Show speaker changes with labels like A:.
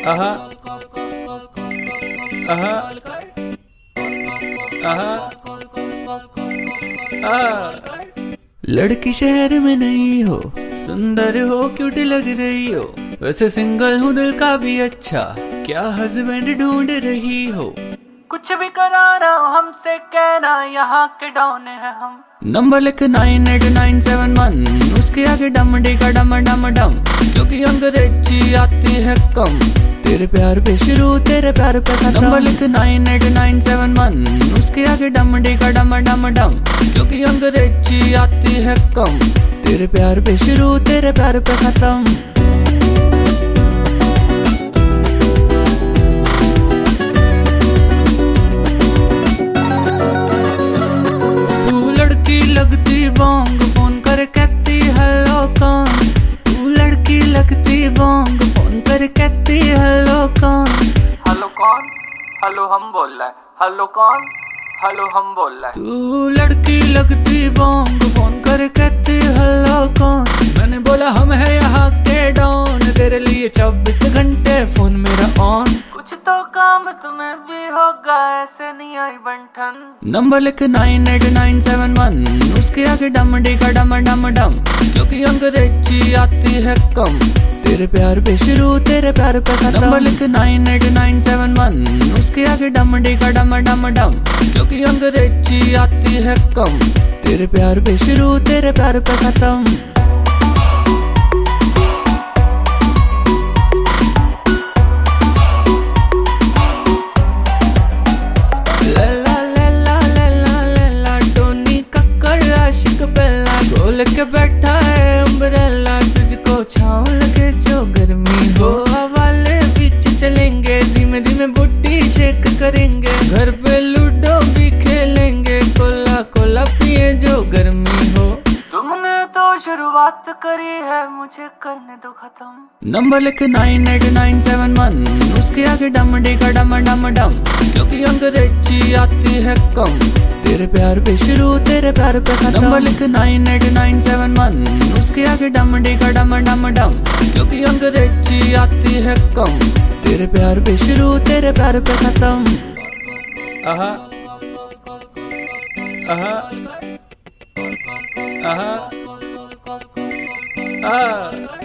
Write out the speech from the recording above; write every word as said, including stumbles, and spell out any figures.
A: आहा आहा आहा आहा। लड़की शहर में नहीं हो, सुंदर हो, क्यूट लग रही हो, वैसे सिंगल हूँ दिल का भी अच्छा, क्या हस्बैंड ढूंढ रही हो? कुछ भी कराना हमसे कहना, यहाँ के डॉन है हम। नंबर लिख nine eight nine seven one, उसके आगे डम डी का डम डम डम, क्योंकि अंग्रेजी आती है कम, तेरे प्यार पे शुरू तेरे प्यार पे खत्म। नंबर लिख nine eight nine seven one, उसके आगे डम डी का डम डम डम, क्योंकि अंग्रेजी आती है कम, तेरे प्यार पे शुरू तेरे प्यार पे खत्म। लगती बोंग फोन कर कहती हेलो कौन, तू लड़की लगती बोंग फोन कर कहती हेलो कौन। हेलो कौन, हेलो हम बोल रहा है, हेलो कौन, हेलो हम बोल रहा है। तू लड़की लगती बोंग फोन कर कहती हेलो कौन, मैंने बोला हम है यहाँ के डॉन, तेरे लिए चौबीस घंटे फोन मेरा ऑन, कुछ तो काम तुम्हें भी होगा, ऐसे नहीं आई बंठन। नंबर लिख nine eight nine seven one, उसके आगे डम डी का डम डम डम, क्योंकि अंग्रेजी आती है कम, तेरे प्यार पे शुरू तेरे प्यार पे खत्म। नंबर लिख nine eight nine seven one, उसके आगे डम डी का डम डम डम, क्योंकि अंग्रेजी आती है कम, तेरे प्यार पे शुरू तेरे प्यार पे खत्म। खोल के बैठा है अम्ब्रेला, तुझको छाँव लगे जो गर्मी हो, वाले बीच चलेंगे, धीमे धीमे बुट्टी शेक करेंगे, घर पे लूडो भी खेलेंगे, कोला कोला पिए जो गर्मी हो। तुमने तो शुरुआत करी है, मुझे करने दो खत्म। नंबर लिख nine eight nine seven one, उसके आगे डम डी का डम डम डम, क्योंकि अंग्रेजी आती है कम, तेरे प्यार पे शुरू तेरे प्यार पे खत्म। नंबर लिख nine eight nine seven one, उसके आगे डम डी का डम डम डम, क्योंकि अंग्रेजी आती है कम, तेरे प्यार पे शुरू तेरे प्यार पे खत्म। आहा आहा आहा आहा।